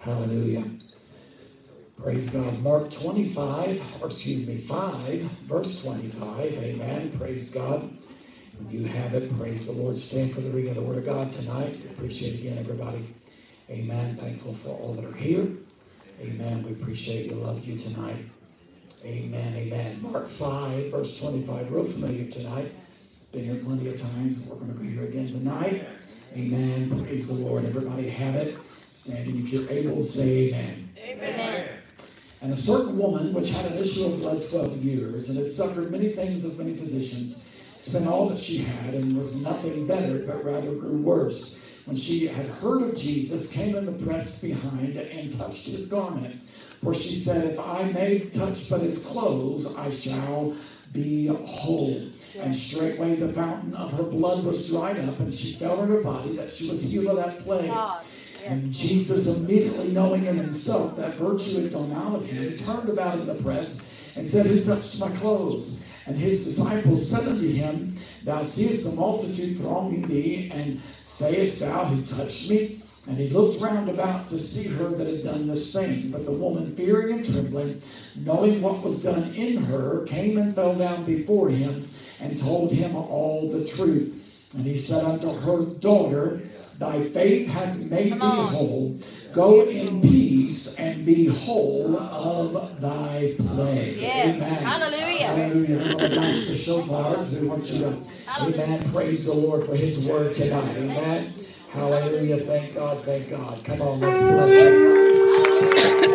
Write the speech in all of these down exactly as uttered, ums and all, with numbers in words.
Hallelujah. Praise God. Mark twenty-five, or excuse me, five, verse twenty-five. Amen. Praise God. When you have it, praise the Lord. Stand for the reading of the Word of God tonight. Appreciate again, everybody. Amen. Thankful for all that are here. Amen. We appreciate you. Love you tonight. Amen. Amen. Mark five, verse twenty-five. Real familiar tonight. Been here plenty of times. We're going to go here again tonight. Amen. Praise the Lord. Everybody have it. Standing, if you're able, say amen. Amen. And a certain woman, which had an issue of blood twelve years, and had suffered many things of many physicians, spent all that she had, and was nothing better, but rather grew worse. When she had heard of Jesus, came in the press behind, and touched his garment. For she said, if I may touch but his clothes, I shall be whole. And straightway the fountain of her blood was dried up, and she felt in her body that she was healed of that plague. And Jesus, immediately knowing in himself that virtue had gone out of him, turned about in the press and said, who touched my clothes? And his disciples said unto him, thou seest the multitude thronging thee, and sayest thou, who touched me? And he looked round about to see her that had done the same. But the woman, fearing and trembling, knowing what was done in her, came and fell down before him, and told him all the truth. And he said unto her, daughter, thy faith hath made thee whole. Go in peace and be whole of thy plague. Yes. Amen. Hallelujah. Hallelujah. I'm going to blast the shofars. We want you to, amen, praise the Lord for his word tonight. Amen. Hallelujah. Thank God. Thank God. Come on, let's bless him.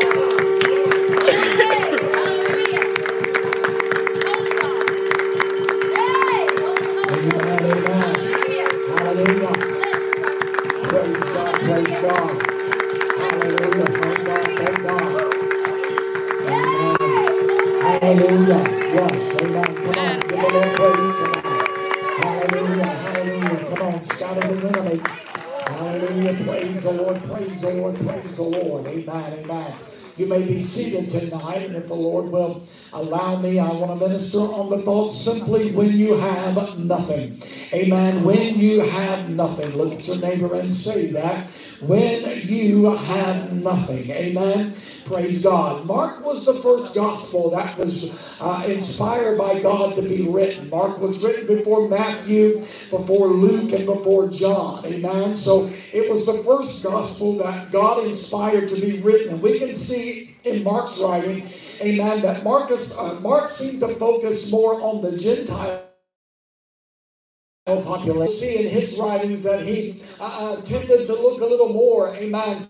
Amen. Amen. Hallelujah. Praise God, praise God. Hallelujah, thank God, thank God. Amen. Hallelujah. Yes, amen. Come on, give the Lord praise tonight. Hallelujah, hallelujah. Come on, scatter the enemy. Hallelujah, praise the Lord, praise the Lord, praise the Lord. Amen, amen. You may be seated tonight, and if the Lord will allow me, I want to minister on the thought simply when you have nothing. Amen. When you have nothing. Look at your neighbor and say that. When you have nothing. Amen. Praise God. Mark was the first gospel that was uh, inspired by God to be written. Mark was written before Matthew, before Luke, and before John. Amen. So it was the first gospel that God inspired to be written. And we can see in Mark's writing, amen, that Marcus, uh, Mark seemed to focus more on the Gentile population. See in his writings that he uh, tended to look a little more, amen.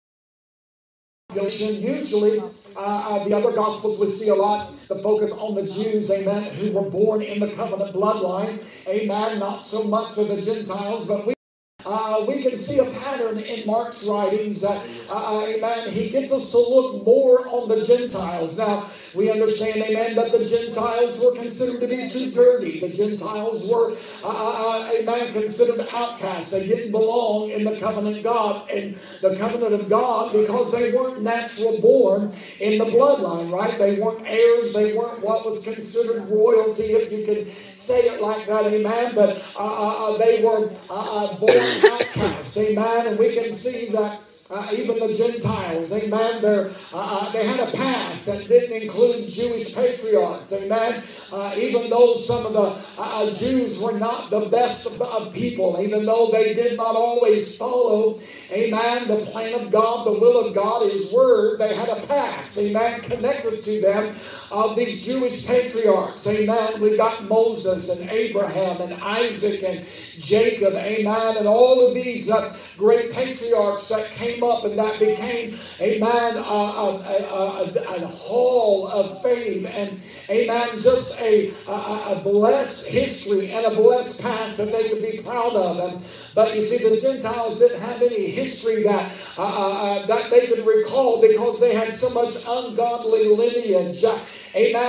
Usually, uh, uh, the other Gospels we see a lot the focus on the Jews, amen, who were born in the covenant bloodline, amen, not so much of the Gentiles, but we Uh, we can see a pattern in Mark's writings that, uh, amen, he gets us to look more on the Gentiles. Now, we understand, amen, that the Gentiles were considered to be too dirty. The Gentiles were, uh, uh, amen, considered outcasts. They didn't belong in the covenant of God, in the covenant of God, because they weren't natural born in the bloodline, right? They weren't heirs. They weren't what was considered royalty, if you could say it like that, amen. But uh, uh, they were uh, born outcasts, amen. And we can see that uh, even the Gentiles, amen, uh, uh, they had a past that didn't include Jewish patriarchs, amen. Uh, even though some of the uh, Jews were not the best of, of people, even though they did not always follow, amen, the plan of God, the will of God, His Word, they had a past, amen, connected to them of these Jewish patriarchs, amen. We've got Moses and Abraham and Isaac and Jacob, amen, and all of these uh, great patriarchs that came up and that became, amen, uh, a, a, a, a hall of faith and, amen, just a, a, a blessed history and a blessed past that they could be proud of. And, but you see, the Gentiles didn't have any history that, uh, uh, that they could recall because they had so much ungodly lineage, uh, amen,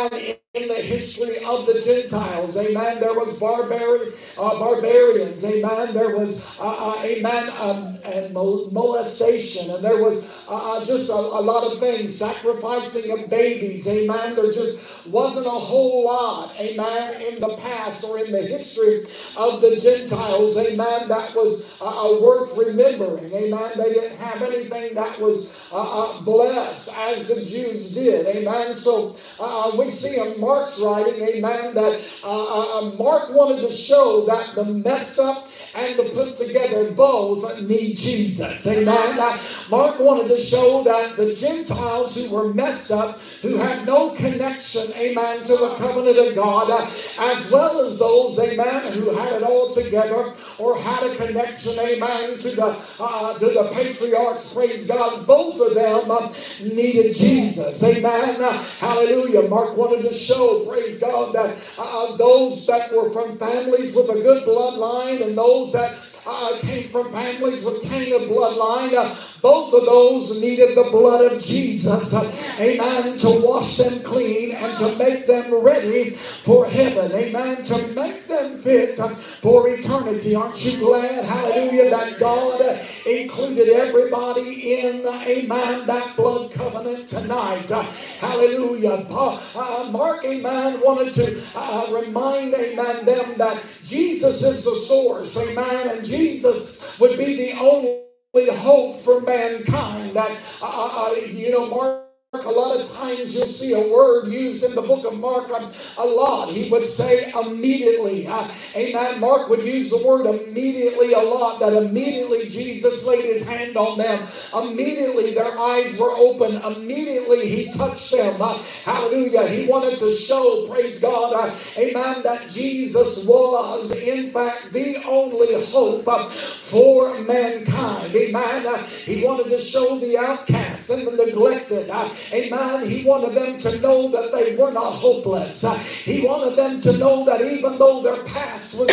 in the history of the Gentiles. Amen. There was barbari- uh, barbarians. Amen. There was, uh, uh, amen, um, and molestation. And there was uh, just a, a lot of things. Sacrificing of babies. Amen. There just wasn't a whole lot. Amen. In the past or in the history of the Gentiles. Amen. That was uh, worth remembering. Amen. They didn't have anything that was uh, uh, blessed as the Jews did. Amen. So uh, we see in Mark's writing, amen, that uh, uh, Mark wanted to show that the messed up and the put together both need Jesus. Amen. Uh, Mark wanted to show that the Gentiles who were messed up, who had no connection, amen, to the covenant of God, uh, as well as those, amen, who had it all together or had a connection, amen, to the uh, to the patriarchs, praise God, both of them uh, needed Jesus. Amen. Uh, hallelujah. Mark wanted to show, praise God, that uh, those that were from families with a good bloodline and those that Uh, came from families with tainted bloodline. Uh, both of those needed the blood of Jesus. Uh, amen. To wash them clean and to make them ready for heaven. Amen. To make them fit uh, for eternity. Aren't you glad, hallelujah, that God uh, included everybody in, uh, amen, that blood covenant tonight. Uh, hallelujah. Uh, uh, Mark, amen, wanted to uh, remind, amen, them that Jesus is the source. Amen. And Jesus would be the only hope for mankind. That uh, uh, you know, Mark, a lot of times you'll see a word used in the book of Mark a, a lot. He would say immediately. Uh, amen. Mark would use the word immediately a lot. That immediately Jesus laid his hand on them. Immediately their eyes were open. Immediately he touched them. Uh, hallelujah. He wanted to show, praise God, uh, amen, that Jesus was in fact the only hope uh, for mankind. Amen. Uh, he wanted to show the outcasts and the neglected. Uh, Amen. He wanted them to know that they were not hopeless. Uh, he wanted them to know that even though their past was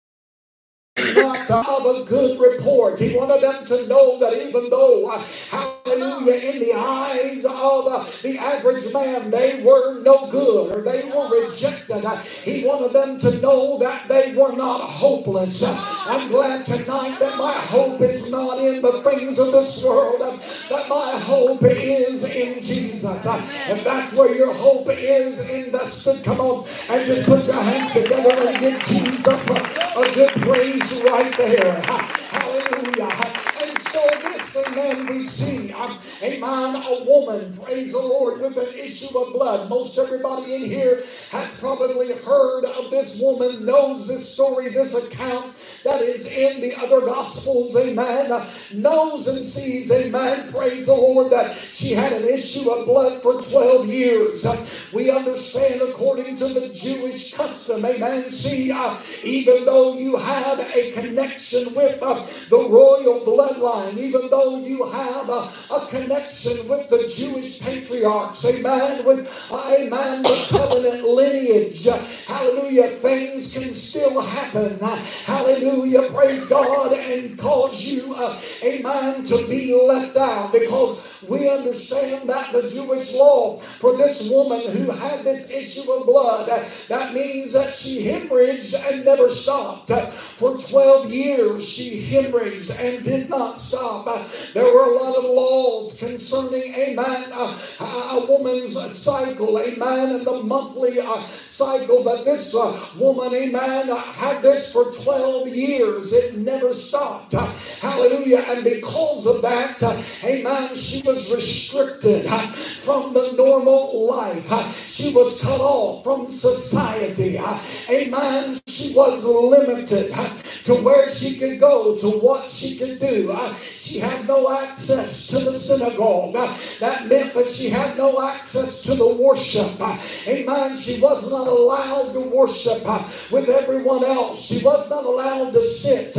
not of a good report, he wanted them to know that even though, uh, hallelujah, in the eyes of uh, the average man, they were no good or they were rejected, uh, he wanted them to know that they were not hopeless. Uh, I'm glad tonight that my hope is not in the things of this world, uh, that my hope is in Jesus. Uh, if that's where your hope is invested, come on and just put your hands together and give Jesus a, a good praise right there. Hallelujah. And so this, amen, we see, um, amen, a woman, praise the Lord, with an issue of blood. Most everybody in here has probably heard of this woman, knows this story, this account that is in the other Gospels, amen, uh, knows and sees, amen, praise the Lord, that she had an issue of blood for twelve years. Uh, we understand according to the Jewish custom, amen, see, uh, even though you have a connection with uh, the royal bloodline, even though you have uh, a connection with the Jewish patriarchs, amen, with, uh, amen, the covenant lineage, uh, hallelujah, things can still happen, uh, hallelujah, praise God, and cause you, uh, amen, to be left out, because we understand that the Jewish law for this woman who had this issue of blood, uh, that means that she hemorrhaged and never stopped. Uh, for twelve years she hemorrhaged and did not stop. Uh, there were a lot of laws concerning, amen, uh, a woman's cycle, amen, and the monthly uh, cycle, but this uh, woman, amen, uh, had this for twelve years. It never stopped. Uh, hallelujah. And because of that, uh, amen, she was restricted uh, from the normal life. Uh, she was cut off from society. Uh, amen. She was limited uh, to where she could go, to what she could do. Uh, she had no access to the synagogue. Uh, that meant that she had no access to the worship. Uh, amen. She was not allowed to worship uh, with everyone else. She was not allowed to sit uh,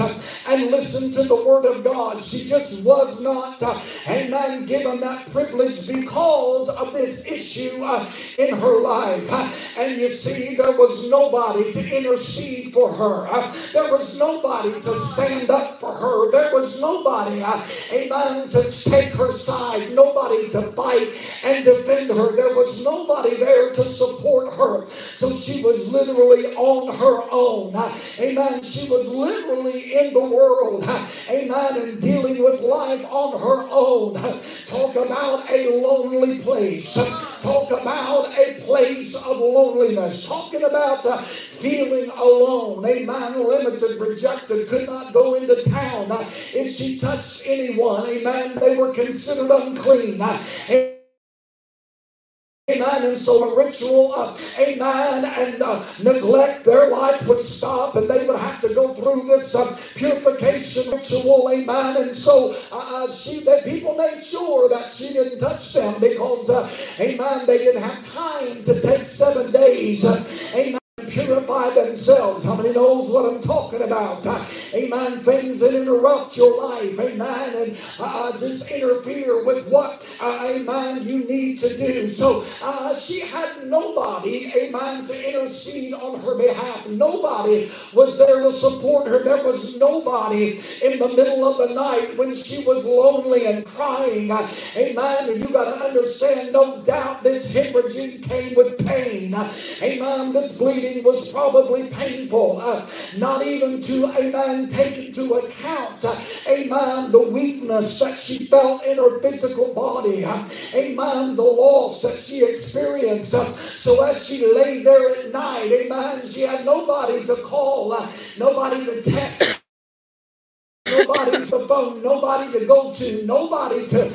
and listen to the Word of God. She just was not, uh, amen, given that privilege because of this issue uh, in her life. Uh, and you see, there was nobody to intercede for her. Uh, there was nobody to stand up for her. There was nobody, uh, amen, to take her side. Nobody to fight and defend her. There was nobody there to support her. So she was literally on her own. Uh, amen. She was literally in the world. Uh, amen. And dealing with life on her own. Uh, talk about a lonely place. Uh, talk about a place of loneliness. Talking about uh, feeling alone. Amen. Limited, rejected, could not go into town. Uh, if she touched anyone, amen, they were considered unclean. Uh, Amen. And so a ritual, uh, amen, and uh, neglect, their life would stop and they would have to go through this uh, purification ritual. Amen. And so uh, she, that people made sure that she didn't touch them because, uh, amen, they didn't have time to take seven days. Uh, amen. Purify themselves. How many knows what I'm talking about? Uh, amen. Things that interrupt your life. Amen. And uh, just interfere with what, uh, amen, you need to do. So uh, she had nobody, amen, to intercede on her behalf. Nobody was there to support her. There was nobody in the middle of the night when she was lonely and crying. Uh, amen. And you got to understand, no doubt this hemorrhaging came with pain. Uh, amen. This bleeding was probably painful, uh, not even to, amen, take into account, uh, amen, the weakness that she felt in her physical body, uh, amen, the loss that she experienced. Uh, so as she lay there at night, amen, she had nobody to call, uh, nobody to text, nobody to phone, nobody to go to, nobody to,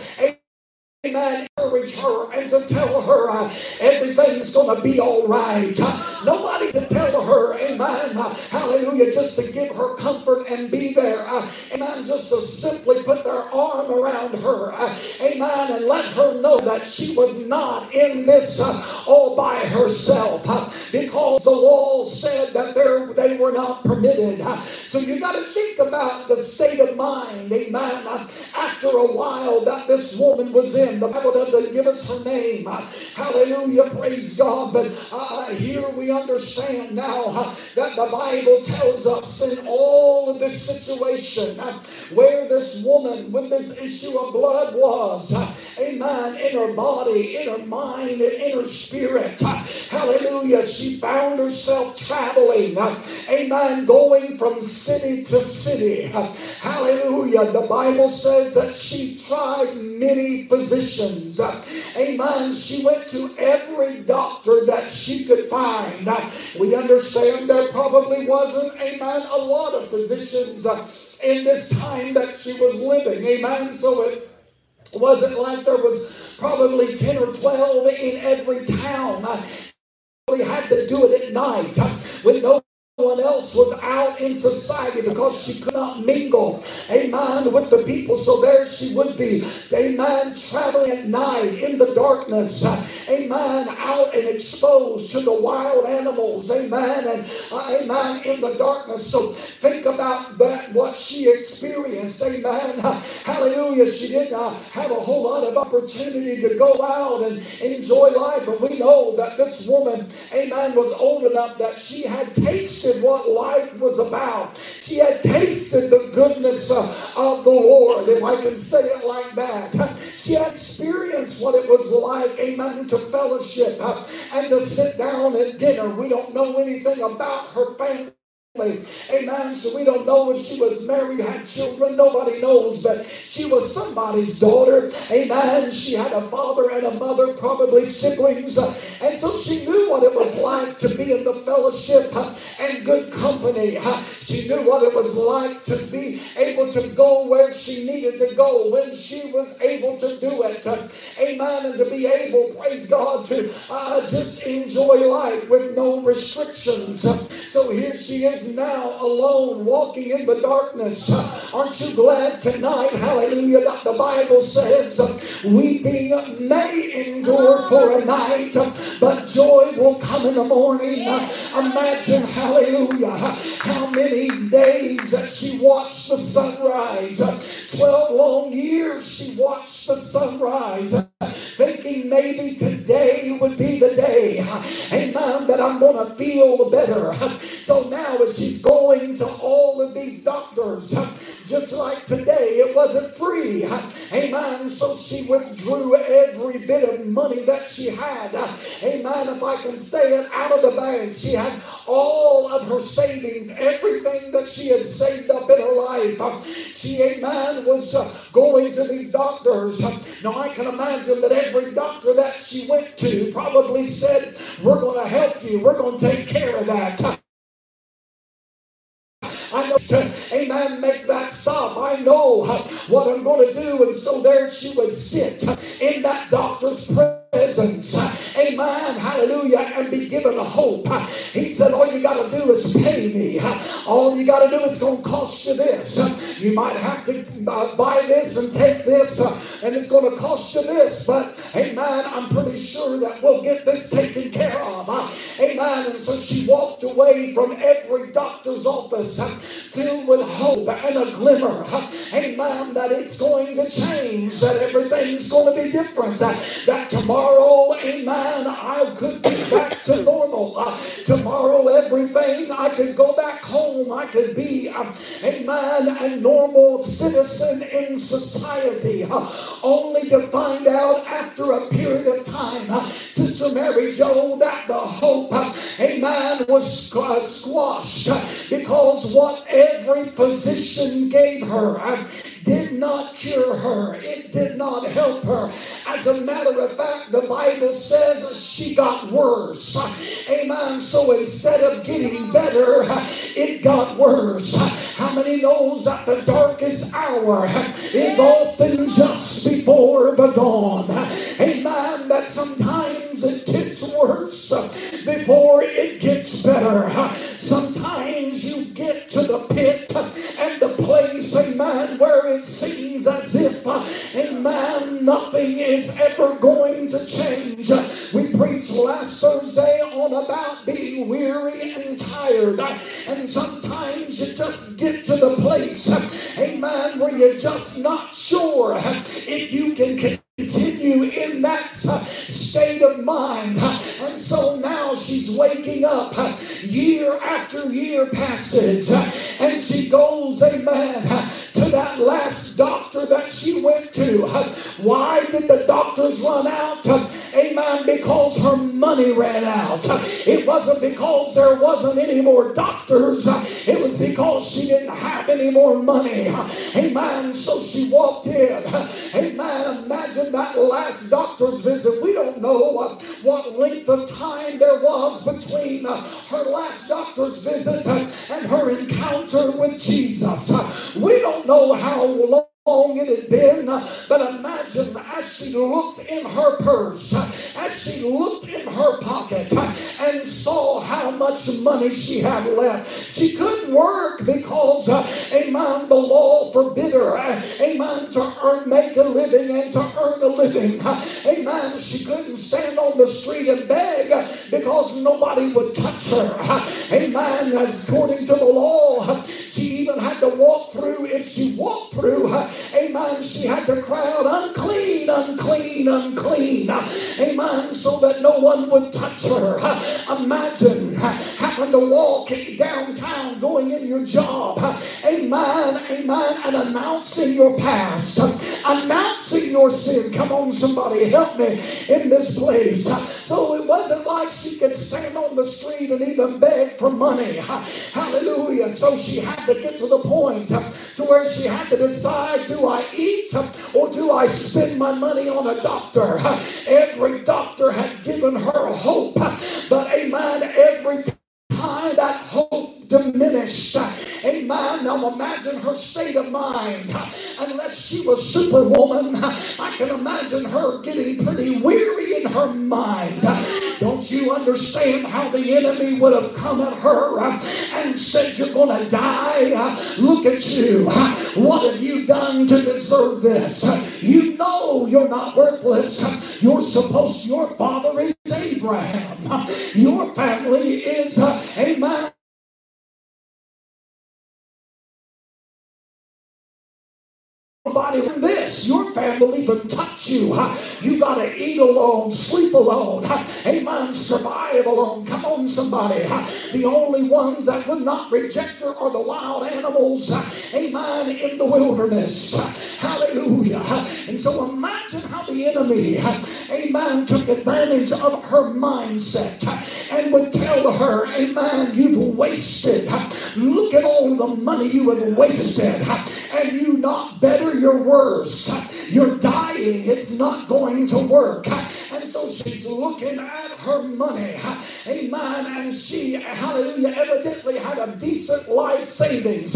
amen, encourage her and to tell her uh, everything's going to be all right. Uh, nobody to tell her, amen, uh, hallelujah, just to give her comfort and be there. Uh, amen, just to simply put their arm around her. Uh, amen, and let her know that she was not in this uh, all by herself. Uh, because the law said that they were not permitted. Uh, so you got to think about the state of mind, amen, uh, after a while that this woman was in. The Bible doesn't give us her name. Uh, hallelujah, praise God. But uh, here we understand now uh, that the Bible tells us in all of this situation uh, where this woman with this issue of blood was, uh, amen, in her body, in her mind, and in her spirit. Uh, hallelujah, she found herself traveling, uh, amen, going from city to city. Uh, hallelujah, the Bible says that she tried many physicians. Uh, amen. She went to every doctor that she could find. Uh, we understand there probably wasn't, amen, a lot of physicians uh, in this time that she was living. Amen. So it wasn't like there was probably ten or twelve in every town. Uh, we had to do it at night uh, with no one else was out in society because she could not mingle, amen, with the people. So there she would be, amen, traveling at night in the darkness, uh, amen, out and exposed to the wild animals, amen, and uh, amen, in the darkness. So think about that, what she experienced, amen, uh, hallelujah. She did not have a whole lot of opportunity to go out and enjoy life, and we know that this woman, amen, was old enough that she had tasted what life was about. She had tasted the goodness uh, of the Lord, if I can say it like that. She had experienced what it was like, amen, to fellowship uh, and to sit down at dinner. We don't know anything about her family. Amen. So we don't know if she was married, had children. Nobody knows, but she was somebody's daughter. Amen. She had a father and a mother, probably siblings. Uh, and so she knew what it was like to be in the fellowship uh, and good company. Uh, she knew what it was like to be able to go where she needed to go when she was able to do it. Uh, amen, and to be able, praise God, to uh, just enjoy life with no restrictions. So here she is now alone, walking in the darkness. Aren't you glad tonight, hallelujah, that the Bible says weeping may endure for a night, but joy will come in the morning. Imagine, hallelujah, how many days that she watched the sunrise. Twelve long years she watched the sunrise, thinking maybe today would be the day, amen, that I'm going to feel better. So now as she's going to all of these doctors, just like today, it wasn't free, amen, so she withdrew every bit of money that she had, amen, if I can say it, out of the bank. She had all of her savings, everything that she had saved up in her life. She, amen, was going to these doctors. Now I can imagine that every doctor that she went to probably said, we're going to help you, we're going to take care of that. I know, amen, make that stop. I know what I'm going to do. And so there she would sit in that doctor's presence, amen, hallelujah, and be given hope. He said, all you got to do is pay me. All you got to do is going to cost you this. You might have to uh, buy this and take this, uh, and it's going to cost you this. But, amen, I'm pretty sure that we'll get this taken care of. Uh, amen. And so she walked away from every doctor's office uh, filled with hope and a glimmer, uh, amen, that it's going to change, that everything's going to be different, uh, that tomorrow, amen, I could be back to normal. Uh, tomorrow, everything, I could go back home. I could be, uh, amen, a normal citizen in society, uh, only to find out after a period of time, uh, Sister Mary Jo, that the hope, uh, amen, was uh, squashed uh, because what every physician gave her uh, did not cure her. It did not help her. As a matter of fact, the Bible says she got worse. Amen. So instead of getting better, it got worse. How many knows that the darkest hour is often just before the dawn? Amen. That sometimes it gets worse before it gets better. Sometimes you get to the pit and the place, amen, where it seems as if, amen, nothing is ever going to change. We preached last Thursday on about being weary and tired. And sometimes you just get to the place, amen, where you're just not sure if you can continue in that state of mind. And so now she's waking up. Year after year passes, and she goes, amen, to that last doctor that she went to. Why did the doctors run out? Amen, because her money ran out. It wasn't because there wasn't any more doctors. It was because she didn't have any more money. Amen, so she walked in. Amen, imagine that last doctor's visit. We don't know what, what length of time there was between her last doctor's visit and her encounter with Jesus. We don't know how long long it had been, but imagine as she looked in her purse, as she looked in her pocket and saw how much money she had left. She couldn't work because, amen, the law forbid her, amen, to earn, make a living and to earn a living. Amen, she couldn't stand on the street and beg because nobody would touch her. Amen, as according to the law, she even had to walk through, if she walked through, amen, she had to cry out, unclean, unclean, unclean. Amen, so that no one would touch her. Imagine having to walk downtown, going in your job, amen, amen, and announcing your past, announcing your sin. Come on, somebody, help me in this place. So it wasn't like she could stand on the street and even beg for money. Hallelujah. So she had to get to the point to where she had to decide, do I eat or do I spend my money on a doctor? Every doctor had given her hope, but amen, every time that hope diminished, amen, Amen. Now imagine her state of mind. Unless she was superwoman, I can imagine her getting pretty weary in her mind. Don't you understand how the enemy would have come at her and said, you're going to die? Look at you. What have you done to deserve this? You know you're not worthless. You're supposed, your father is Abraham. Your family is, amen. Nobody in this, your family even touch you. You got to eat alone, sleep alone, amen, survive alone. Come on, somebody. The only ones that would not reject her are the wild animals, amen, in the wilderness. Hallelujah. And so imagine how the enemy, amen, took advantage of her mindset and would tell her, amen, you've wasted. Look at all the money you have wasted. And you not better, you're worse. You're dying. It's not going to work. And so she's looking at her money. Amen. And she, hallelujah, evidently had a decent life savings.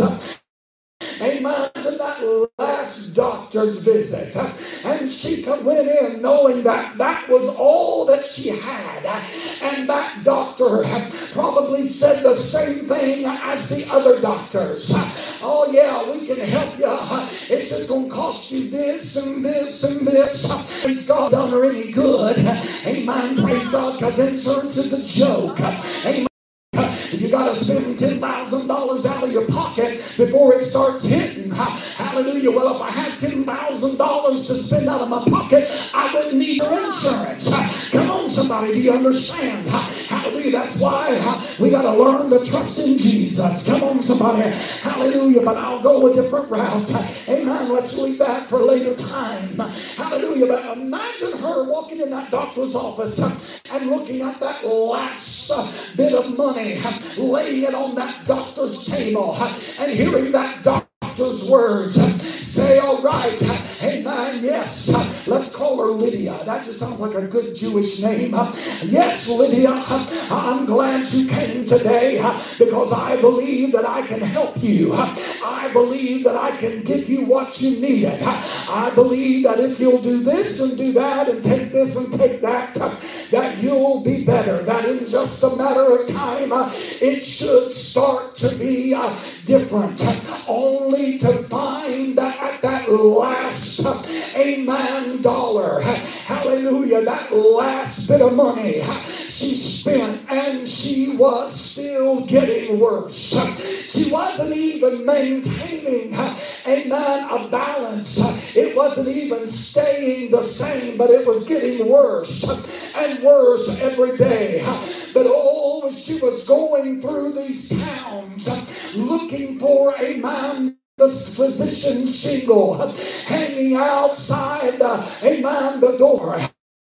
Amen. To that last doctor's visit. And she went in knowing that that was all that she had. And that doctor probably said the same thing as the other doctors. Oh yeah, we can help you. It's just going to cost you this and this and this. Praise God, done her any good. Amen. Praise God, because insurance is a joke. Amen. You got to spend ten thousand dollars out of your pocket before it starts hitting. Hallelujah. Well, if I had ten thousand dollars to spend out of my pocket, I wouldn't need your insurance. Come on, somebody. Do you understand? Hallelujah. That's why we got to learn to trust in Jesus. Come on, somebody. Hallelujah. But I'll go a different route. Amen. Let's leave that for later time. Hallelujah. But imagine her walking in that doctor's office and looking at that last bit of money, laying it on that doctor's table, and hearing that doctor's words say, all right, amen, yes, let's call her Lydia. That just sounds like a good Jewish name. Yes, Lydia, I'm glad you came today because I believe that I can help you. I believe that I can give you what you needed. I believe that if you'll do this and do that and take this and take that, that you'll be better. That in just a matter of time, it should start to be different. Only to find that at that last, amen, dollar, hallelujah, that last bit of money she spent, and she was still getting worse. She wasn't even maintaining, amen, a balance. It wasn't even staying the same, but it was getting worse and worse every day. But oh, she was going through these towns looking for a man, the physician shingle hanging outside, uh, amen, the door.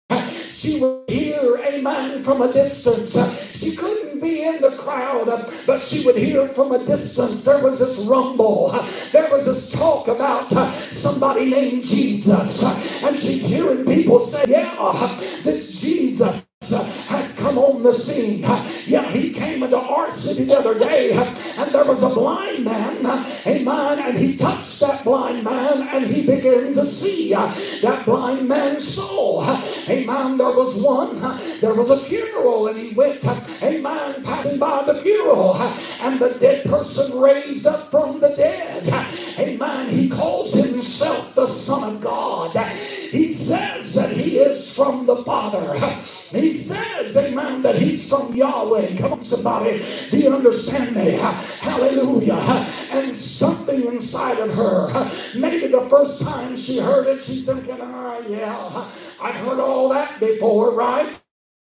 She would hear, amen, from a distance. She couldn't be in the crowd, but she would hear from a distance. There was this rumble. There was this talk about somebody named Jesus. And she's hearing people say, yeah, this Jesus has come on the scene. Yeah, he came into our city the other day, and there was a blind man, amen, and he touched that blind man, and he began to see. That blind man saw, amen. There was one, there was a funeral, and he went, amen, passing by the funeral, and the dead person raised up from the dead, amen. He calls himself the Son of God. He says that he is from the Father. He says, amen, that he's from Yahweh. Come on, somebody. Do you understand me? Hallelujah. And something inside of her, maybe the first time she heard it, she's thinking, ah, yeah, I've heard all that before, right?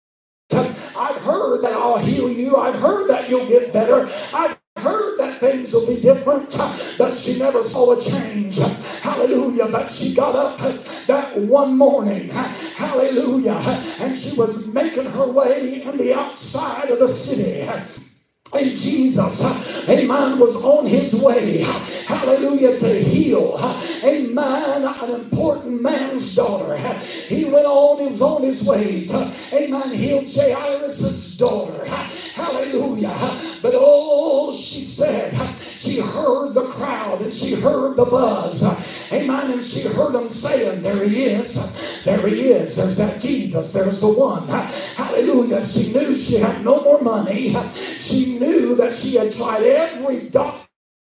I've heard that I'll heal you. I've heard that you'll get better. I've heard that things will be different, but she never saw a change. Hallelujah. But she got up that one morning, hallelujah, and she was making her way on the outside of the city. And Jesus, amen, was on his way, hallelujah, to heal, amen, an important man's daughter. He went on, he was on his way to, amen, heal Jairus' daughter, hallelujah. But oh, she said, she heard the crowd and she heard the buzz, amen, and she heard them saying, there he is, there he is, there's that Jesus, there's the one, hallelujah. She knew she had no more money. She knew that she had tried every doctor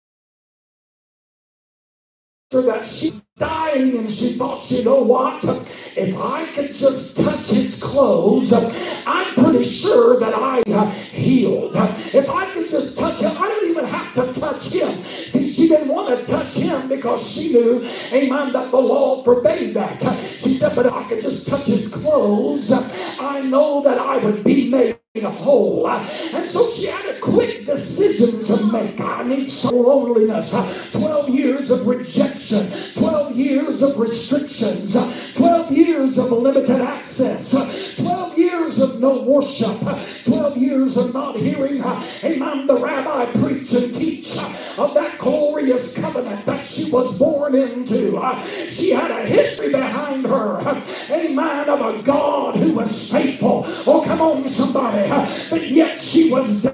that she's dying, and she thought, you know what, if I could just touch his clothes, I'm pretty sure that I uh, healed. If I could just touch him, I don't even have to touch him. See, she didn't want to touch him because she knew, amen, that the law forbade that. She said, but if I could just touch his clothes, I know that I would be made whole. And so she had a quick decision to make. I need some loneliness. twelve years of rejection. twelve years of restrictions. twelve years of limited access. twelve years of no worship. twelve years of not hearing, amen, the rabbi preach and teach of that glorious covenant that she was born into. She had a history behind her, amen, of a God who was faithful. Oh, come on, somebody. But yet she was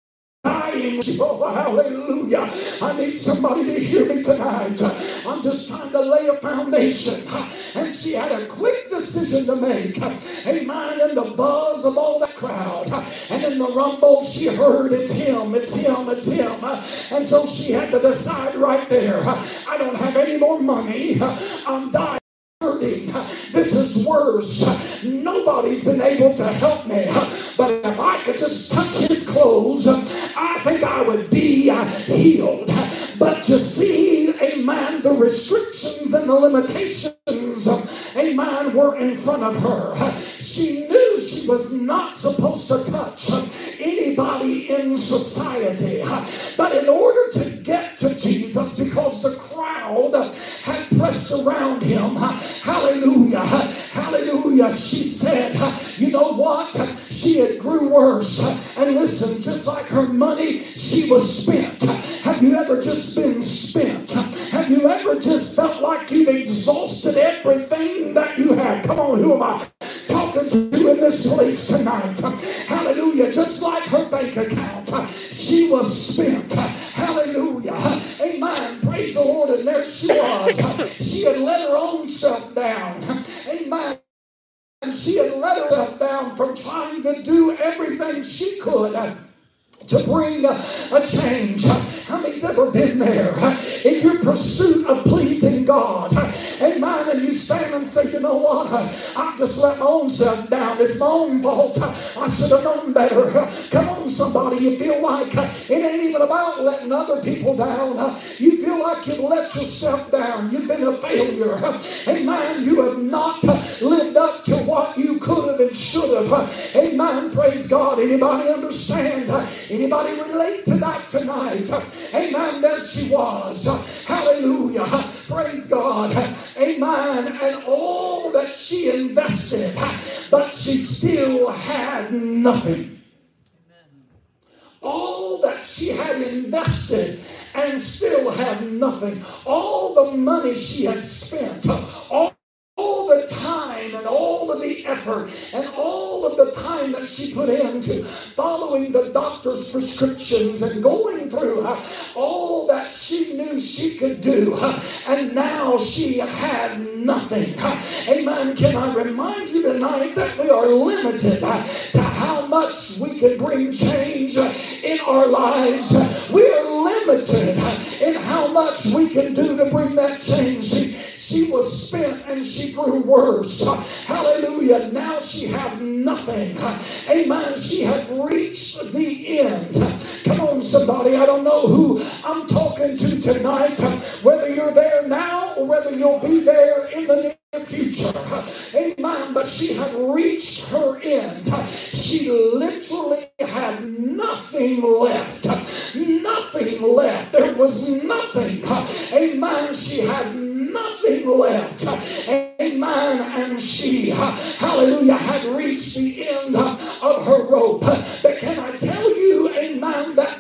dying. Oh, hallelujah. I need somebody to hear me tonight. I'm just trying to lay a foundation. And she had a quick decision to make. Amen. In the buzz of all that crowd. And in the rumble, she heard, it's him, it's him, it's him. And so she had to decide right there. I don't have any more money. I'm dying. This is worse. Nobody's been able to help me. But if I could just touch his clothes, I think I would be healed. But you see, amen, the restrictions and the limitations, amen, were in front of her. She knew she was not supposed to touch anybody in society. But in order to get to Jesus, because the crowd had pressed around him, hallelujah, hallelujah, she said, you know what? She had grew worse. And listen, just like her money, she was spent. Have you ever just been spent? Have you ever just felt like you've exhausted everything that you had? Come on, who am I talking to in this place tonight? Hallelujah. Just like her bank account, she was spent. Hallelujah. Amen. Praise the Lord. And there she was. She had let her own self down. Amen. And she had let herself down from trying to do everything she could to bring a change. How many's ever been there in your pursuit of pleasing God? Amen. And you stand and say, you know what? I just let my own self down. It's my own fault. I should have known better. Come on, somebody. You feel like it ain't even about letting other people down. You feel like you've let yourself down. You've been a failure. Amen. You have not lived up to what you could have and should have. Amen. Praise God. Anybody understand? Anybody relate to that tonight? Amen. There she was. Hallelujah. Praise God. Amen. And all that she invested, but she still had nothing. All that she had invested and still had nothing. All the money she had spent, all all the time and all of the effort and all of the time that she put into following the doctor's prescriptions and going through uh, all that she knew she could do, uh, and now she had nothing. Uh, amen. Can I remind you tonight that we are limited uh, to how much we can bring change uh, in our lives. Uh, we are limited uh, in how much we can do to bring that change. See, she was spent and she grew worse. Hallelujah. Now she had nothing. Amen. She had reached the end. Come on, somebody. I don't know who I'm talking to tonight. Whether you're there now or whether you'll be there in the near future. Amen. But she had reached her end. She literally had nothing left. Nothing left. There was nothing. Amen. She had nothing left. Amen. And she, hallelujah, had reached the end of her rope. But can I tell you, amen, that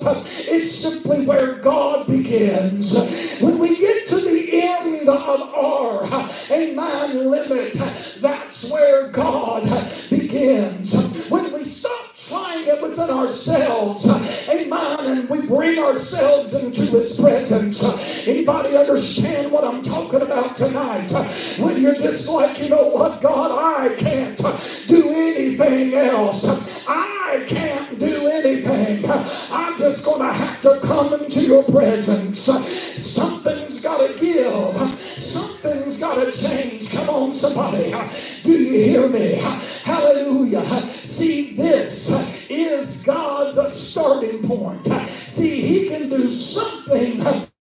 stop is simply where God begins. When we get to the end of our, amen, limit, that's where God begins. When we stop trying it within ourselves, amen, and we bring ourselves into His presence. Anybody understand what I'm talking about tonight? When you're just like, you know what, God, I can't do anything else. I can't do anything. I'm just going to have to come into your presence. Something's got to give. Something's got to change. Come on, somebody. Do you hear me? Hallelujah. See, this is God's starting point. See, He can do something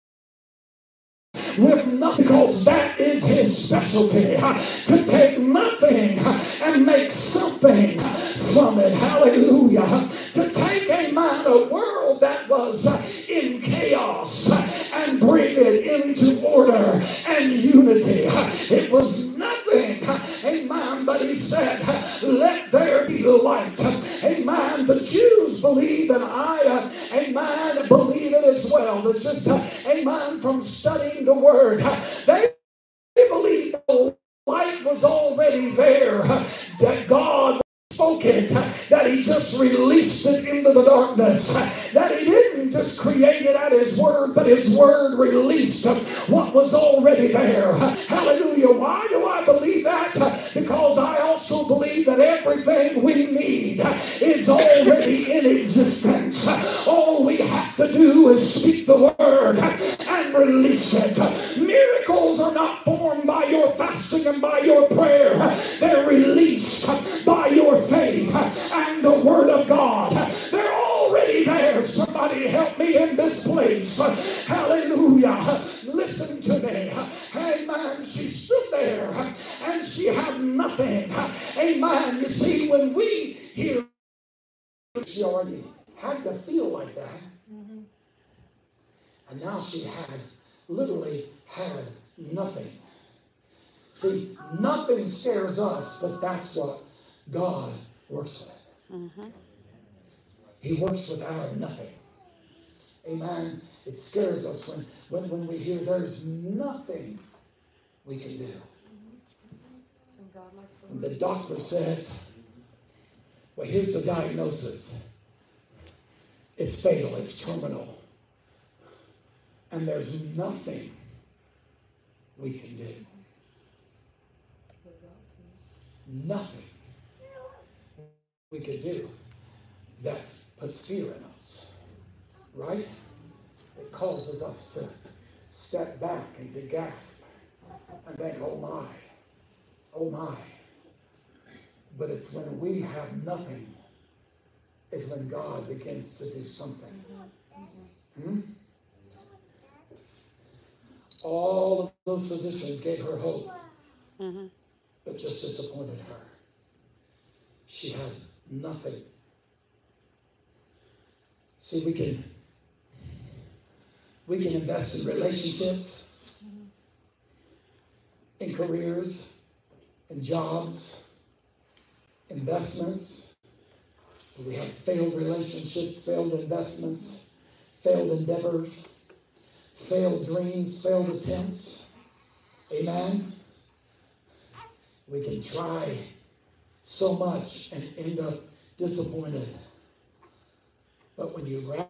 with nothing, because that is His specialty, to take nothing and make something from it. Hallelujah. To take a man, a world that was in chaos, and bring it into order and unity. It was nothing, amen, but He said, let there be light. Amen. The Jews believe, and I, amen, believe it as well. This is, amen, from studying the Word. They believe the light was already there, that God spoke it, that He just released it into the darkness, that He didn't just create it at His Word, but His Word released what was already there. Hallelujah. Why do I believe that? Because I also believe that everything we need is already in existence. All we have to do is speak the Word and release it. Miracles are not formed by your fasting and by your prayer. They're released by your faith and the Word of God. They're already there. Somebody help me in this place. Hallelujah. Listen to me. Amen. She stood there and she had nothing. Amen. You see, when we hear, she already had to feel like that. Mm-hmm. And now she had, literally had nothing. See, nothing scares us, but that's what God works with. Mm-hmm. He works with our nothing. Amen. It scares us when, when, when we hear there's nothing we can do. And the doctor says, well, here's the diagnosis. It's fatal. It's terminal. And there's nothing we can do. Nothing we can do. That puts fear in us. Right? It causes us to step back and to gasp and think, oh my, oh my. But it's when we have nothing is when God begins to do something. Hmm? All of those physicians gave her hope, mm-hmm. but just disappointed her. She had nothing. See, we can we can invest in relationships, in careers, in jobs, investments. We have failed relationships, failed investments, failed endeavors, failed dreams, failed attempts. Amen. We can try so much and end up disappointed. But when you grab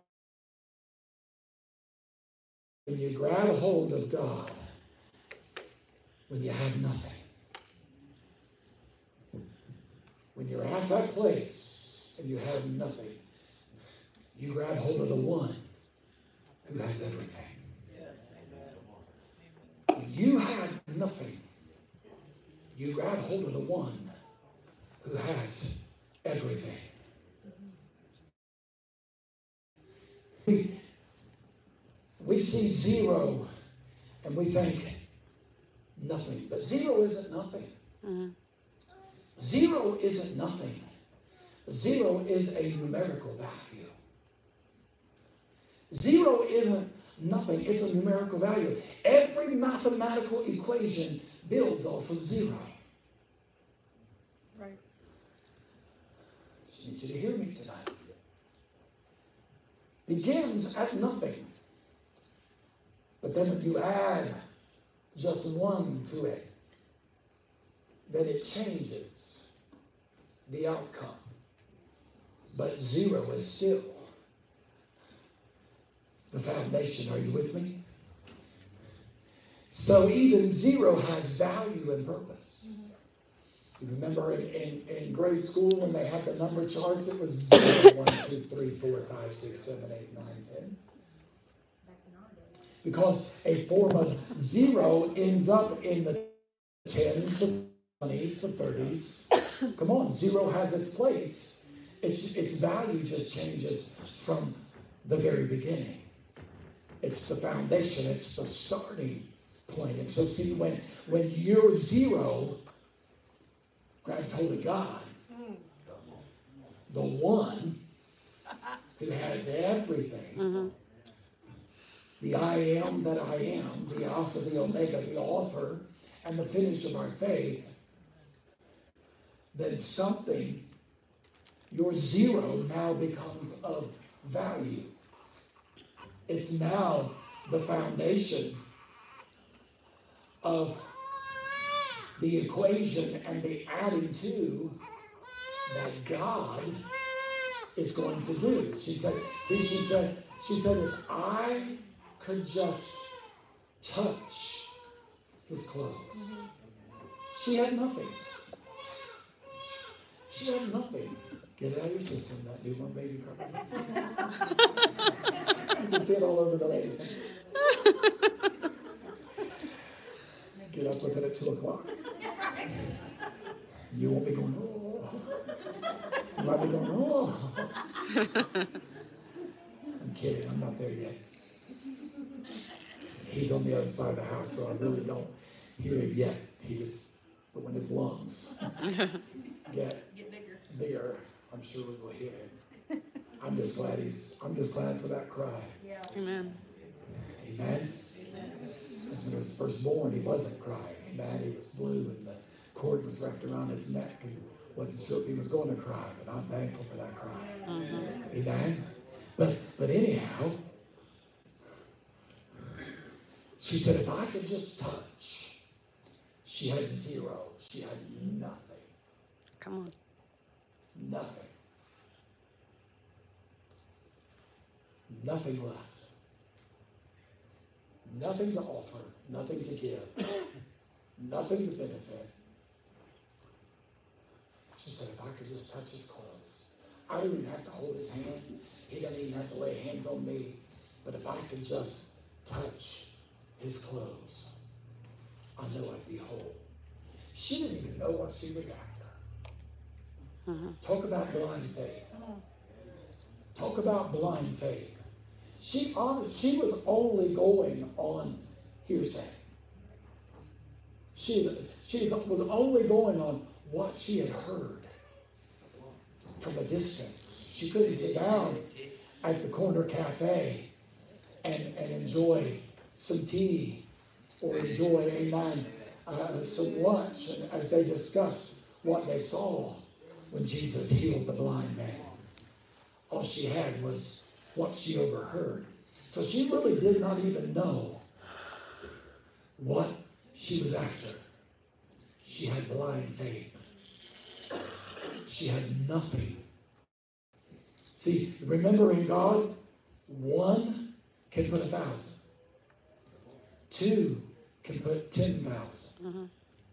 when you grab a hold of God, when you have nothing, when you're at that place and you have nothing, you grab hold of the one who has everything. When you have nothing, you grab hold of the one who has everything. We, we see zero and we think nothing. But zero isn't nothing. Mm-hmm. Zero isn't nothing. Zero is a numerical value. Zero isn't nothing. It's a numerical value. Every mathematical equation builds off of zero. Right. Just need you to hear me tonight. begins at nothing. But then when you add just one to it, then it changes the outcome. But zero is still the foundation. Are you with me? So even zero has value and purpose. You remember in, in, in grade school when they had the number charts, it was zero, one, two, three, four, five, six, seven, eight, nine, ten. Because a form of zero ends up in the tens, the twenties, the thirties. Come on, zero has its place. Its, its value just changes from the very beginning. It's the foundation. It's the starting point. And so see, when, when you're zero grabs hold of God, the one who has everything, mm-hmm. the I am that I am, the Alpha, the Omega, the author, and the finish of our faith, then something, your zero now becomes of value. It's now the foundation of the equation and the adding to that God is going to do. She said, see, she said, she said, if I could just touch his clothes. Mm-hmm. She had nothing. She had nothing. Get it out of your system, that newborn baby card. You can see it all over the ladies. Get up with it at two o'clock. You won't be going, oh. You might be going, oh. I'm kidding, I'm not there yet. He's on the other side of the house, so I really don't hear him yet. He just, but when his lungs get, get bigger. bigger, I'm sure we will hear him. I'm just glad he's, I'm just glad for that cry. Yeah. Amen. Amen. Because when he was first born, he wasn't crying. Amen. He was blue and the cord was wrapped around his neck and wasn't sure if he was going to cry, but I'm thankful for that cry. Mm-hmm. Amen. But, but anyhow, she said, if I could just touch, she had zero. She had nothing. Come on. Nothing. Nothing left. Nothing to offer. Nothing to give. Nothing to benefit. She said, if I could just touch his clothes. I don't even have to hold his hand. He doesn't even have to lay hands on me. But if I could just touch his clothes, I know I'd be whole. She didn't even know what she was after. Mm-hmm. Talk about blind faith. Talk about blind faith. She honest, she was only going on hearsay. She, she was only going on what she had heard from a distance. She couldn't sit down at the corner cafe and, and enjoy some tea or enjoy, amen, uh, some lunch as they discussed what they saw when Jesus healed the blind man. All she had was what she overheard. So she really did not even know what she was after. She had blind faith. She had nothing. See, remember in God, one can put a thousand. Two can put ten thousand. Mm-hmm.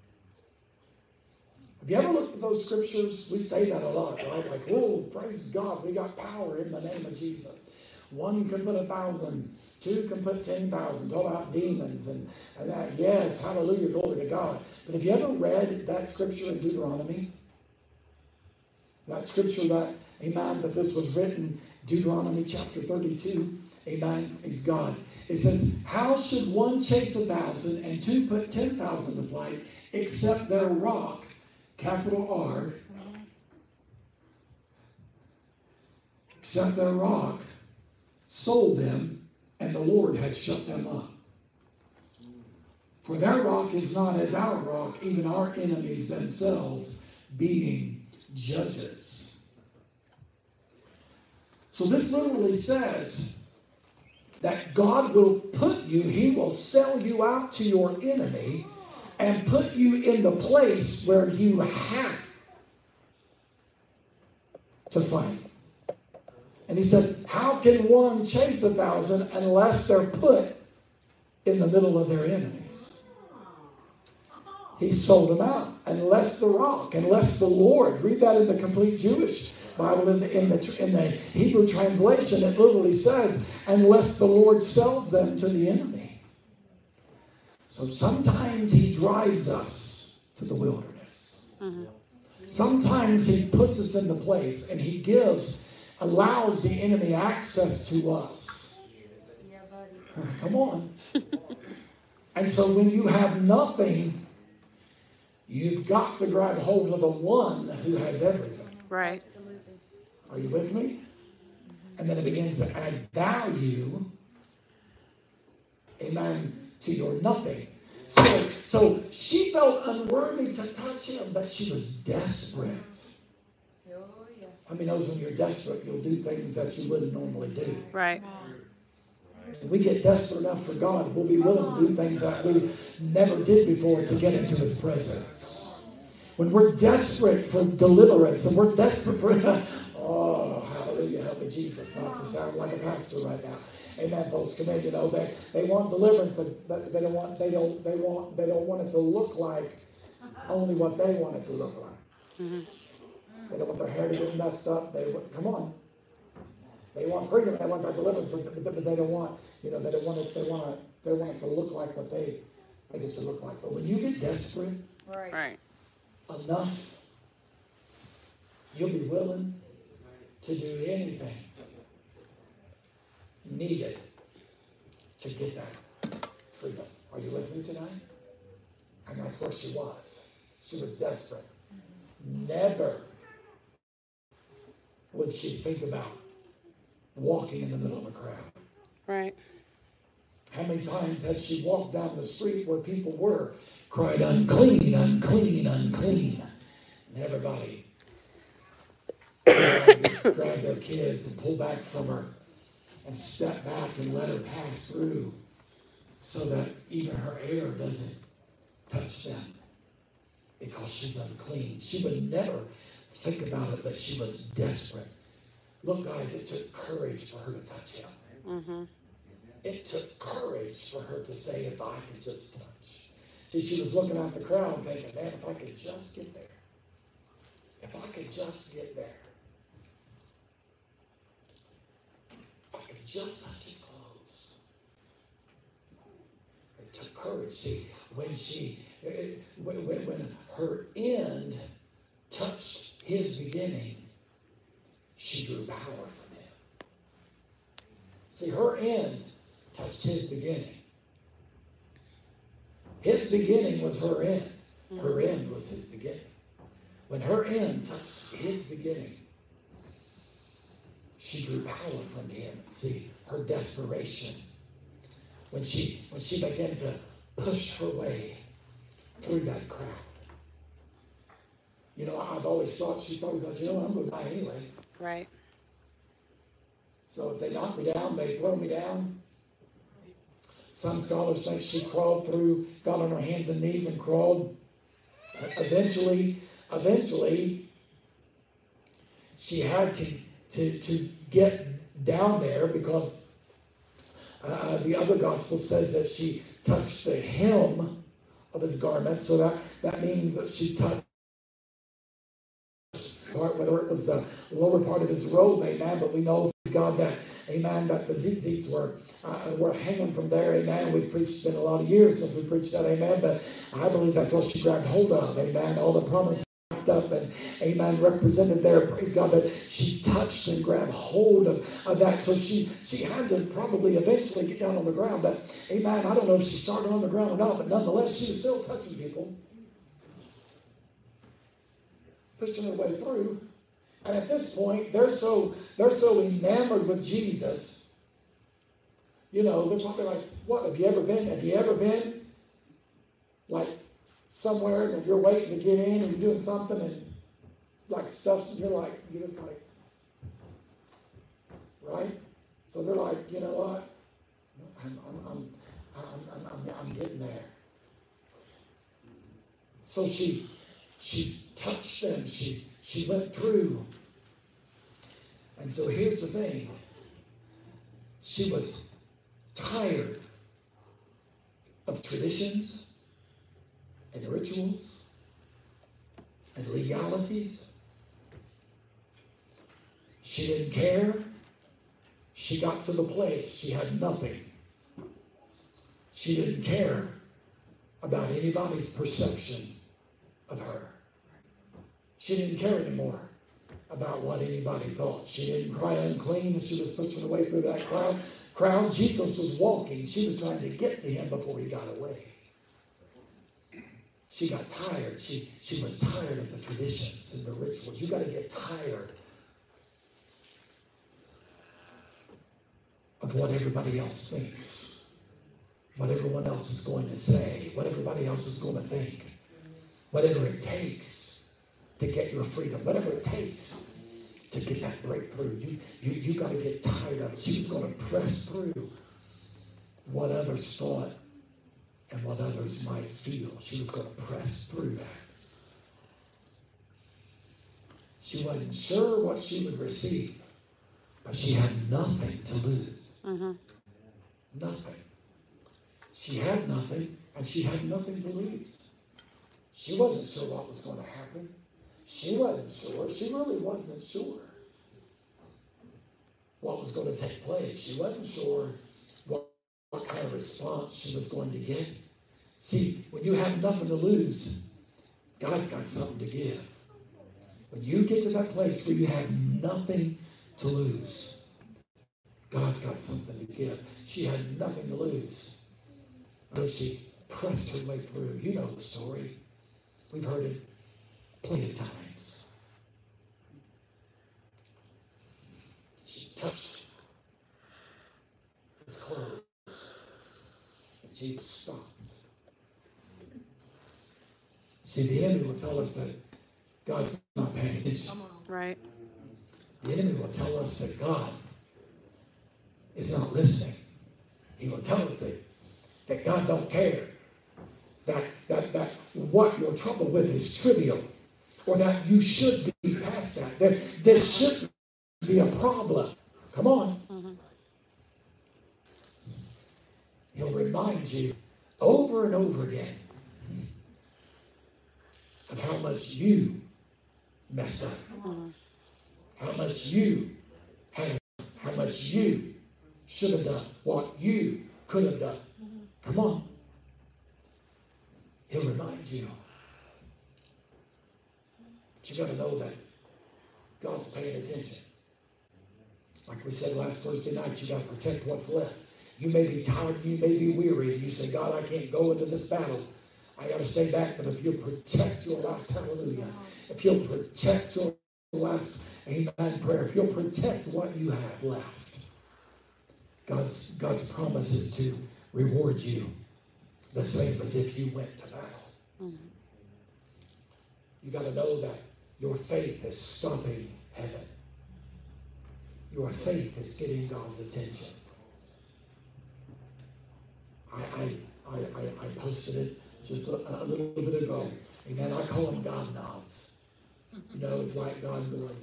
Have you ever looked at those scriptures? We say that a lot, right? Like, whoa, praise God, we got power in the name of Jesus. One can put a thousand. Two can put ten thousand. Talk about demons and, and that. Yes, hallelujah, glory to God. But have you ever read that scripture in Deuteronomy? That scripture that, amen, that this was written, Deuteronomy chapter thirty-two. Amen, praise God. It says, how should one chase a thousand and two put ten thousand to flight, except their rock, capital R, except their rock sold them, and the Lord had shut them up. For their rock is not as our rock, even our enemies themselves being judges. So So this literally says that God will put you, he will sell you out to your enemy and put you in the place where you have to fight. And he said, how can one chase a thousand unless they're put in the middle of their enemies? He sold them out. Unless the rock, unless the Lord. Read that in the complete Jewish Bible. In the, in the, in the Hebrew translation, it literally says, unless the Lord sells them to the enemy. So sometimes he drives us to the wilderness. Mm-hmm. Sometimes he puts us in the place and he gives, allows the enemy access to us. Yeah, buddy. Come on. And so when you have nothing, you've got to grab hold of the one who has everything. Right. Are you with me? And then it begins to add value, amen, to your nothing. So, so she felt unworthy to touch him, but she was desperate. How many knows when you're desperate, you'll do things that you wouldn't normally do? Right. When we get desperate enough for God, we'll be willing to do things that we never did before to get into his presence. When we're desperate for deliverance and we're desperate for, oh, hallelujah, help me Jesus, not to sound like a pastor right now. Amen, folks. Come in, you know, they, they want deliverance, but, but they don't want they don't they want they don't want it to look like only what they want it to look like. Mm-hmm. They don't want their hair to get messed up. They want, come on. They want freedom. They want that deliverance, but, but they don't want, you know, they don't want it. They want it. They want it to look like what they think it should look like. But when you get desperate, right, right. enough, you'll be willing to do anything needed to get that freedom. Are you with me tonight? And that's where she was. She was desperate. Never would she think about walking in the middle of a crowd. Right. How many times had she walked down the street where people were, cried, unclean, unclean, unclean. And everybody grabbed, grabbed their kids and pulled back from her and step back and let her pass through so that even her air doesn't touch them because she's unclean. She would never think about it, but she was desperate. Look, guys, it took courage for her to touch him. Mm-hmm. It took courage for her to say, if I could just touch. See, she was looking at the crowd thinking, man, if I could just get there. If I could just get there. If I could just touch his clothes. It took courage. See, when she, it, when, when, when her end touched his beginning, she drew power from him. See, her end touched his beginning. His beginning was her end. Her end was his beginning. When her end touched his beginning, she drew power from him. See, her desperation. When she, when she began to push her way through that crowd. You know, I've always thought, she probably thought, you know what, I'm going to die anyway. Right. So if they knock me down, they throw me down. Some scholars think she crawled through, got on her hands and knees and crawled. Eventually, eventually, she had to, to, to get down there because uh, the other gospel says that she touched the hem of his garment. So that, that means that she touched part, whether it was the lower part of his robe, amen, but we know, God, that, amen, that the tzitzits were, uh, were hanging from there, amen. We've preached, it's been a lot of years since we preached that, amen, but I believe that's what she grabbed hold of, amen, all the promises wrapped up and, amen, represented there, praise God, but she touched and grabbed hold of, of that, so she, she had to probably eventually get down on the ground, but, amen, I don't know if she started on the ground or not, but nonetheless, she was still touching people. Pushing her way through. And at this point, they're so they're so enamored with Jesus. You know, they're probably like, what, have you ever been? Have you ever been like somewhere and you're waiting to get in and you're doing something and like stuff, and you're like, you're just like, right? So they're like, you know what? I'm, I'm, I'm, I'm, I'm, I'm, I'm getting there. So she, she touched them. She, she went through. And so here's the thing. She was tired of traditions and rituals and legalities. She didn't care. She got to the place she had nothing. She didn't care about anybody's perception of her. She didn't care anymore about what anybody thought. She didn't cry unclean as she was pushing away through that crowd. Crowd. Jesus was walking. She was trying to get to him before he got away. She got tired. She, she was tired of the traditions and the rituals. You got to get tired of what everybody else thinks, what everyone else is going to say, what everybody else is going to think, whatever it takes to get your freedom, whatever it takes to get that breakthrough. You, you, you got to get tired of it. She was going to press through what others thought and what others might feel. She was going to press through that. She wasn't sure what she would receive, but she had nothing to lose. Mm-hmm. Nothing. She had nothing, and she had nothing to lose. She wasn't sure what was going to happen. She wasn't sure. She really wasn't sure what was going to take place. She wasn't sure what, what kind of response she was going to get. See, when you have nothing to lose, God's got something to give. When you get to that place where you have nothing to lose, God's got something to give. She had nothing to lose. But she pressed her way through. You know the story. We've heard it plenty of times. She touched his clothes. And Jesus stopped. See, the enemy will tell us that God's not paying attention. Right. The enemy will tell us that God is not listening. He will tell us that, that God don't care. That, that, that what you're troubled with is trivial. Or that you should be past that. That there shouldn't be a problem. Come on. Mm-hmm. He'll remind you over and over again of how much you messed up. Mm-hmm. How much you had, how much you should have done, what you could have done. Mm-hmm. Come on. He'll remind you. But you got to know that God's paying attention. Like we said last Thursday night, you got to protect what's left. You may be tired, you may be weary, and you say, God, I can't go into this battle. I got to stay back. But if you'll protect your last hallelujah, if you'll protect your last amen prayer, if you'll protect what you have left, God's, God's promise is to reward you the same as if you went to battle. Mm-hmm. You got to know that your faith is stopping heaven. Your faith is getting God's attention. I, I, I, I, I posted it just a, a little bit ago. Amen. I call them God nods. You know, it's like God going,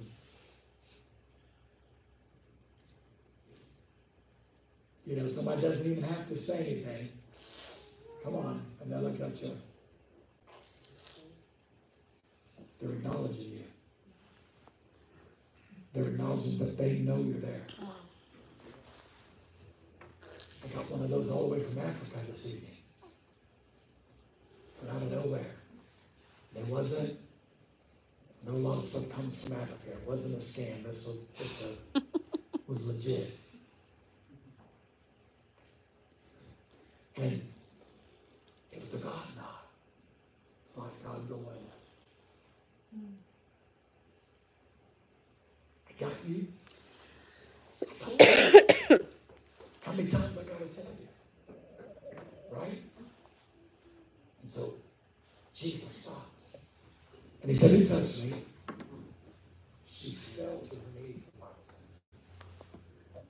you know, somebody doesn't even have to say anything. Come on. And they'll look at you. They're acknowledging you. They're acknowledging that they know you're there. I got one of those all the way from Africa this evening. But out of nowhere. There wasn't, no, a lot of stuff comes from Africa. It wasn't a scam. This was, this uh, was legit. And it was a God nod. It's like God going, I got you. I told you. How many times I got to tell you? Right? And so Jesus stopped. And he said, who touched me? She fell to her knees.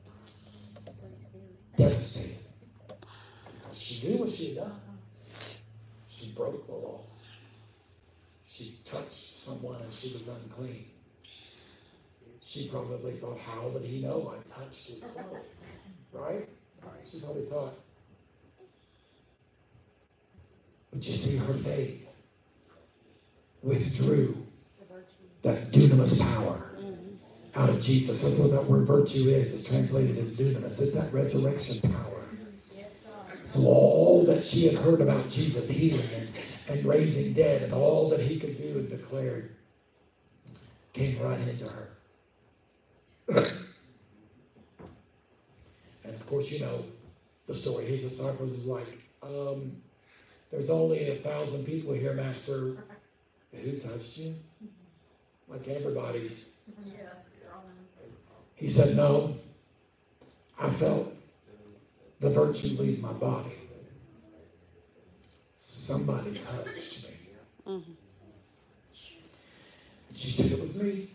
She broke the law. She touched someone and she was unclean. She probably thought, how would he know I touched his clothes? Right? She probably thought. But you see, her faith withdrew that dunamis power out of Jesus. That's what that word virtue is. It's translated as dunamis. It's that resurrection power. So all that she had heard about Jesus healing and, and raising dead and all that he could do and declared came right into her. And of course, you know the story. His disciples is like, um, there's only a thousand people here, Master. Who touched you? Like everybody's. He said, no. I felt the virtue leave my body. Somebody touched me. Mm-hmm. And she said, it was me.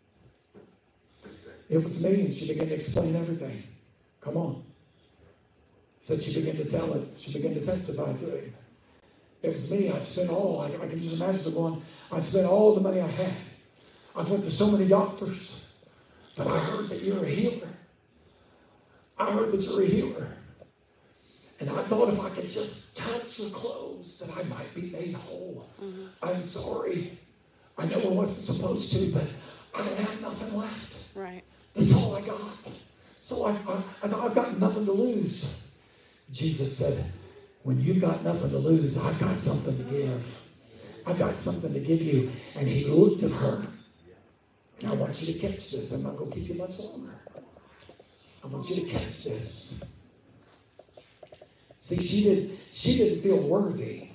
It was me. And she began to explain everything. Come on. Said she began to tell it. She began to testify to it. It was me. I spent all, I, I can just imagine the going, I spent all the money I had. I went to so many doctors, but I heard that you're a healer. I heard that you're a healer. And I thought if I could just touch your clothes, that I might be made whole. Mm-hmm. I'm sorry. I know I wasn't supposed to, but I don't have nothing left. Right. That's all I got. So I, I, I thought I've got nothing to lose. Jesus said, when you've got nothing to lose, I've got something to give. I've got something to give you. And he looked at her. Now I want you to catch this. I'm not going to keep you much longer. I want you to catch this. See, she did, she didn't feel worthy.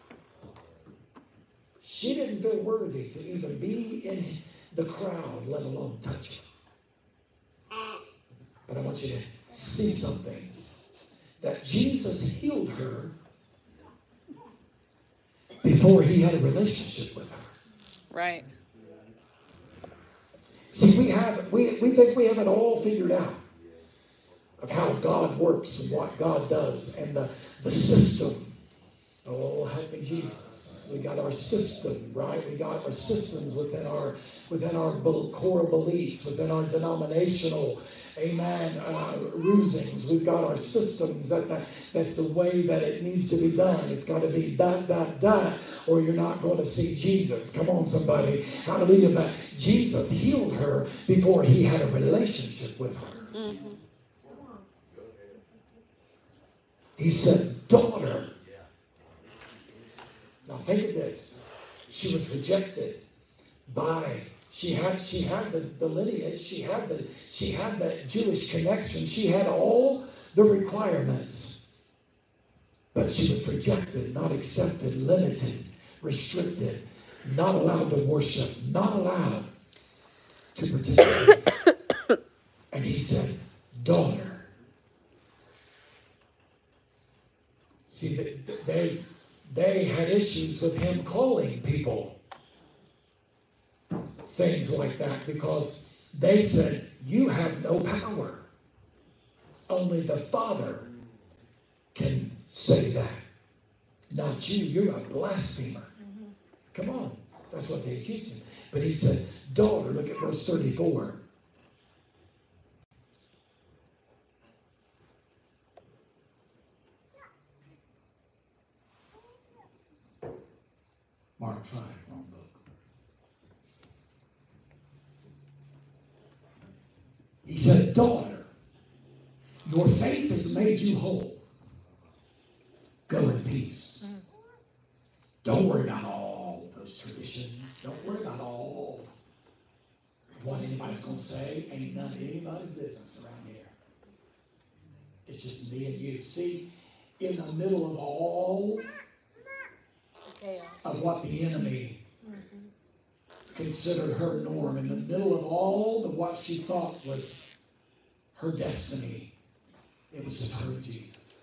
She didn't feel worthy to even be in the crowd, let alone touch her. But I want you to see something. That Jesus healed her before he had a relationship with her. Right. See, we have we we think we have it all figured out of how God works and what God does and the, the system. Oh, help me, Jesus. We got our system, right? We got our systems within our within our core beliefs, within our denominational Amen. Uh, rusings. We've got our systems. That, that that's the way that it needs to be done. It's got to be that, that, that, or you're not going to see Jesus. Come on, somebody. Hallelujah. But Jesus healed her before he had a relationship with her. Mm-hmm. He said, daughter. Now think of this. She was rejected by. She had she had the, the lineage, she had the she had that Jewish connection, she had all the requirements. But she was rejected, not accepted, limited, restricted, not allowed to worship, not allowed to participate. And he said, daughter. See, they they had issues with him calling people things like that because they said, you have no power. Only the Father can say that. Not you. You're a blasphemer. Mm-hmm. Come on. That's what they accused him. But he said, daughter, look at verse thirty-four. Mark five, wrong book. He said, daughter, your faith has made you whole. Go in peace. Mm. Don't worry about all those traditions. Don't worry about all of what anybody's going to say. Ain't none of anybody's business around here. It's just me and you. See, in the middle of all of what the enemy considered her norm, in the middle of all of what she thought was her destiny, it was just her and Jesus.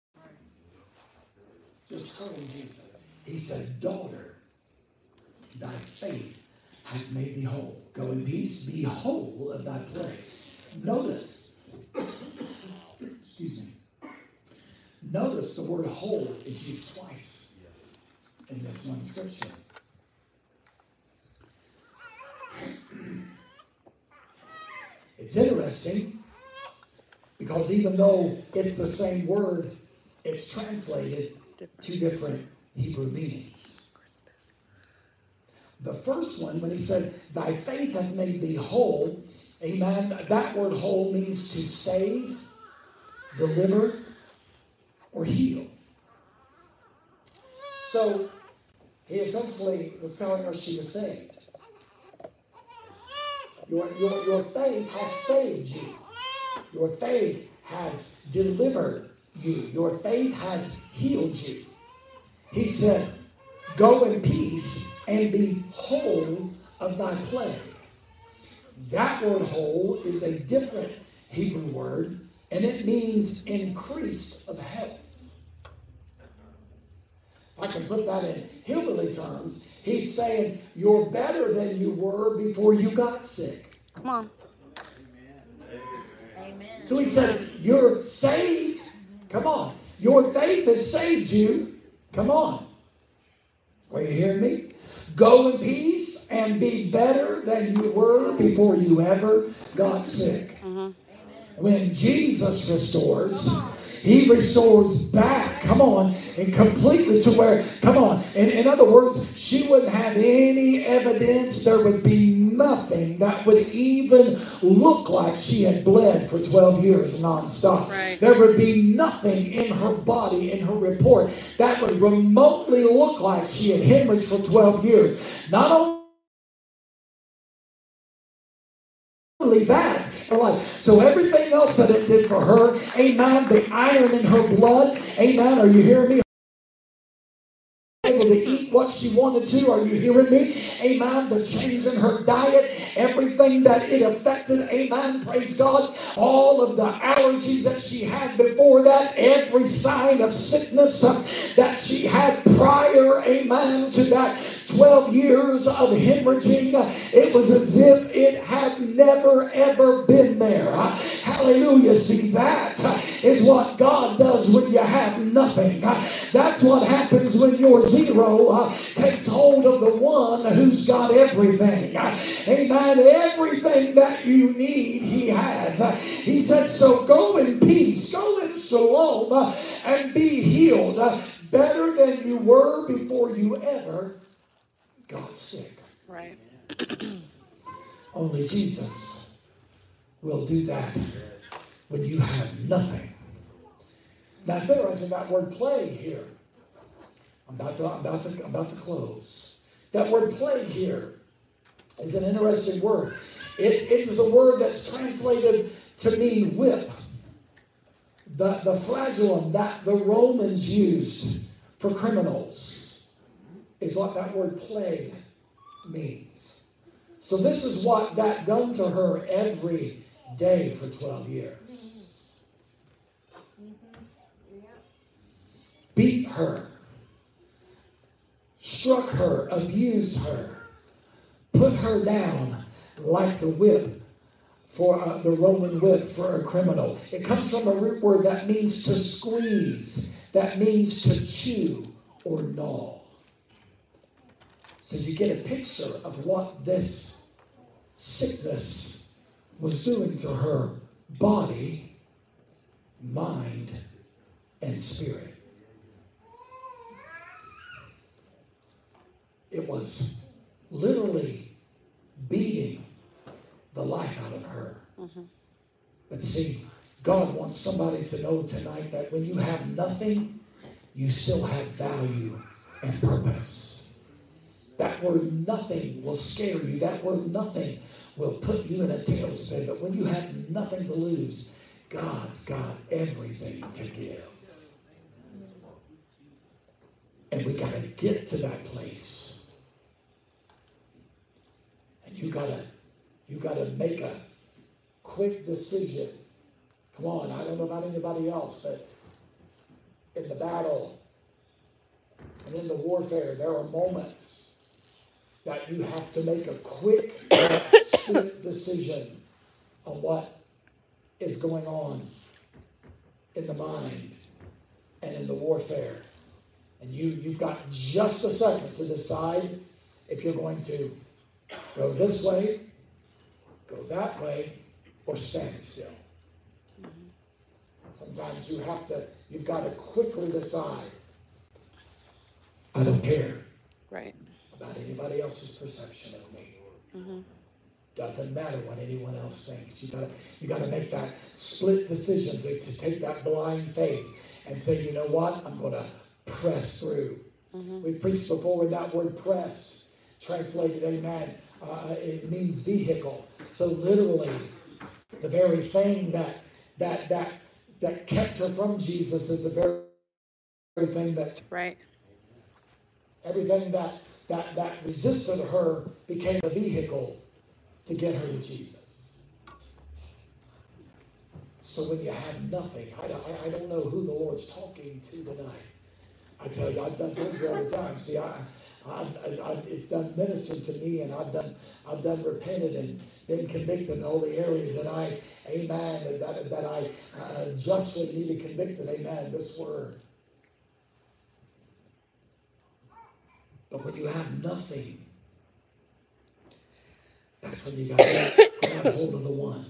Just her and Jesus. He said, daughter, thy faith hath made thee whole. Go in peace, be whole of thy plague. Notice, excuse me, notice the word whole is used twice in this one scripture. It's interesting because even though it's the same word, it's translated two different Hebrew meanings. The first one, when he said, thy faith hath made thee whole, amen, that word whole means to save, deliver, or heal. So he essentially was telling her she was saved. Your, your, your faith has saved you. Your faith has delivered you. Your faith has healed you. He said, go in peace and be whole of thy plague. That word whole is a different Hebrew word, and it means increase of health. If I can put that in hillbilly terms, he's saying you're better than you were before you got sick. Come on. Amen. So he said, you're saved. Come on. Your faith has saved you. Come on. Are you hearing me? Go in peace and be better than you were before you ever got sick. Mm-hmm. When Jesus restores, he restores back, come on, and completely to where, come on, in, in other words, she wouldn't have any evidence. There would be nothing that would even look like she had bled for twelve years nonstop. Right. There would be nothing in her body, in her report, that would remotely look like she had hemorrhaged for twelve years. Not only that, so everything else that it did for her, amen, the iron in her blood, amen, are you hearing me? Able to eat what she wanted to, are you hearing me? Amen, the change in her diet, everything that it affected, amen, praise God, all of the allergies that she had before that, every sign of sickness uh, that she had prior, amen, to that twelve years of hemorrhaging, it was as if it had never ever been there. Hallelujah. See, that is what God does when you have nothing. That's what happens when your zero takes hold of the one who's got everything. Amen. Everything that you need, he has. He said, so go in peace, go in shalom, and be healed better than you were before you ever got sick. Right. Only Jesus will do that when you have nothing. That's interesting, that word plague here. I'm about to, I'm about to, I'm about to close. That word plague here is an interesting word. It, it is a word that's translated to mean whip. The, the flagellum that the Romans used for criminals is what that word plague means. So this is what got done to her every day for twelve years. Beat her, struck her, abused her, put her down like the whip for uh, the Roman whip for a criminal. It comes from a root word that means to squeeze, that means to chew or gnaw. So you get a picture of what this sickness was doing to her body, mind, and spirit. It was literally beating the life out of her. Mm-hmm. But see, God wants somebody to know tonight that when you have nothing, you still have value and purpose. That word nothing will scare you. That word nothing will put you in a tailspin. But when you have nothing to lose, God's got everything to give. And we got to get to that place. And you got to you got to make a quick decision. Come on, I don't know about anybody else, but in the battle and in the warfare, there are moments that you have to make a quick, swift decision on what is going on in the mind and in the warfare And you, you've got just a second to decide if you're going to go this way, go that way, or stand still. Mm-hmm. Sometimes you have to, you've got to quickly decide. I don't care right. about anybody else's perception of me. Mm-hmm. Doesn't matter what anyone else thinks. You got you got to make that split decision to, to take that blind faith and say, you know what? I'm going to press through. Mm-hmm. We preached before with that word press, translated, amen. Uh, it means vehicle. So literally, the very thing that that that that kept her from Jesus is the very, very thing that right. Everything that that that resisted her became a vehicle to get her to Jesus. So when you have nothing, I, I, I don't know who the Lord's talking to tonight. I tell you, I've done told you all the time. See, I, I, I, it's done ministered to me, and I've done, I've done repented and been convicted in all the areas that I, amen, that that I uh, justly needed convicted. Amen. This word. But when you have nothing, that's when you got to grab hold of the one.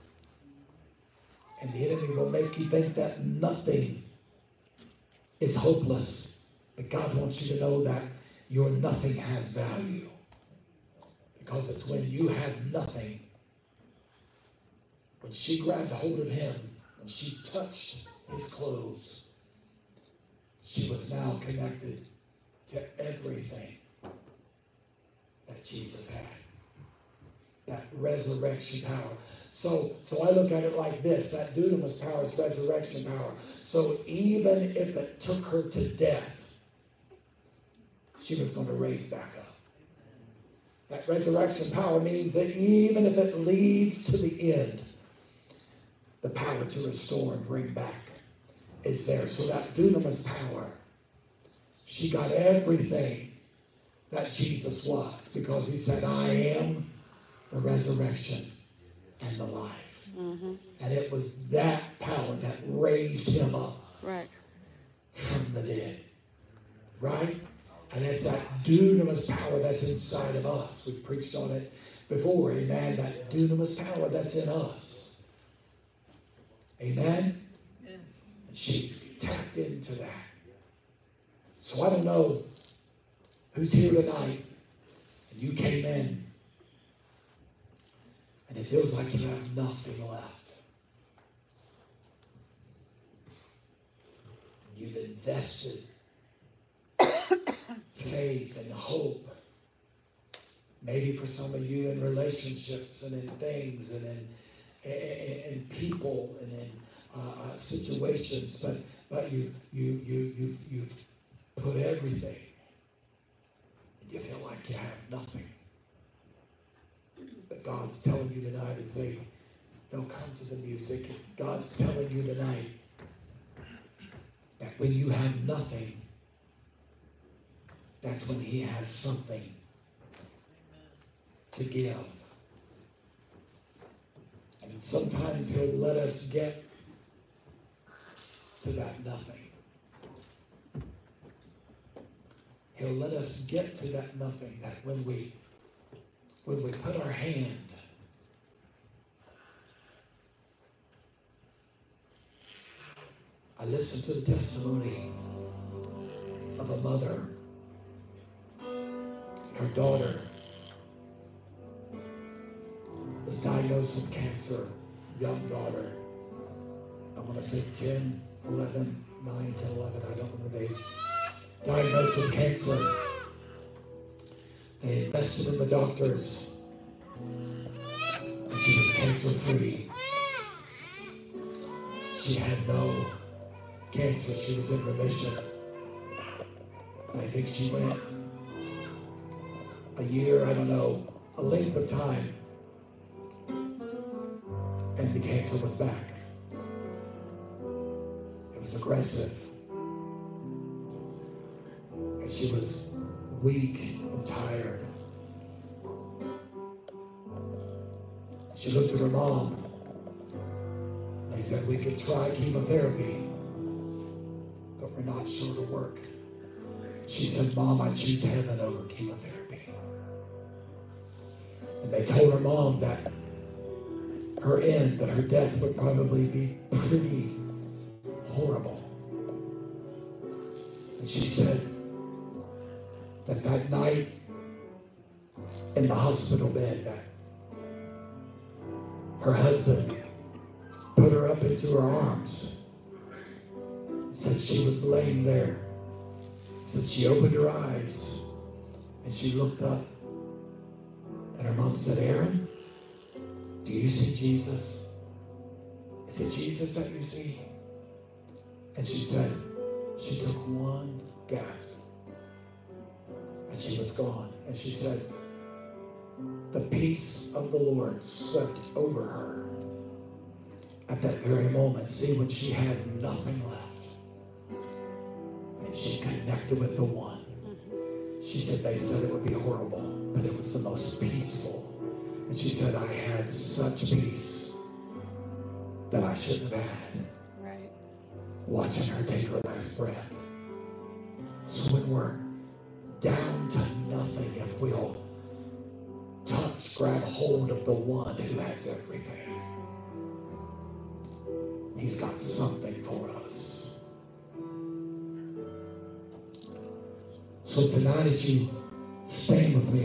And the enemy will make you think that nothing is hopeless. But God wants you to know that your nothing has value. Because it's when you have nothing. When she grabbed hold of him, when she touched his clothes, she was now connected to everything that Jesus had. That resurrection power. So, so I look at it like this. That dunamis power is resurrection power. So even if it took her to death, she was going to raise back up. That resurrection power means that even if it leads to the end, the power to restore and bring back is there. So that dunamis power, she got everything that Jesus was, because he said, I am the resurrection and the life. Mm-hmm. And it was that power that raised him up right. from the dead. Right? And it's that dunamis power that's inside of us. We've preached on it before. Amen. That dunamis power that's in us. Amen? Yeah. And she tapped into that. So I don't know who's here tonight and you came in and it feels like you have nothing left. You've invested faith and hope. Maybe for some of you in relationships and in things and in, in, in people and in uh, situations, but but you you you you you've put everything, and you feel like you have nothing. But God's telling you tonight as they don't come to the music, God's telling you tonight that when you have nothing, that's when he has something to give. And sometimes he'll let us get to that nothing. He'll let us get to that nothing, that when we when we put our hand I listened to the testimony of a mother. Her daughter was diagnosed with cancer, young daughter. I want to say ten, eleven, nine, ten, eleven, I don't remember the age. Diagnosed with cancer. They invested in the doctors, and she was cancer-free. She had no cancer. She was in remission. And I think she went a year, I don't know, a length of time, and the cancer was back. It was aggressive. And she was weak and tired. She looked at her mom. They said, we could try chemotherapy, but we're not sure it'll work. She said, Mom, I choose heaven over chemotherapy. And they told her mom that her end, that her death would probably be pretty horrible. And she said that that night in the hospital bed, that her husband put her up into her arms. Said she was laying there. Said she opened her eyes and she looked up. And her mom said, Aaron, do you see Jesus? Is it Jesus that you see? And she said, she took one gasp and she was gone. And she said, the peace of the Lord swept over her at that very moment. See, when she had nothing left and she connected with the one, she said they said it would be horrible, but it was the most peaceful. And she said, I had such peace that I shouldn't have had. Right. Watching her take her last breath. So when we're down to nothing, if we'll touch, grab hold of the one who has everything, he's got something for us. So tonight, as you stand with me,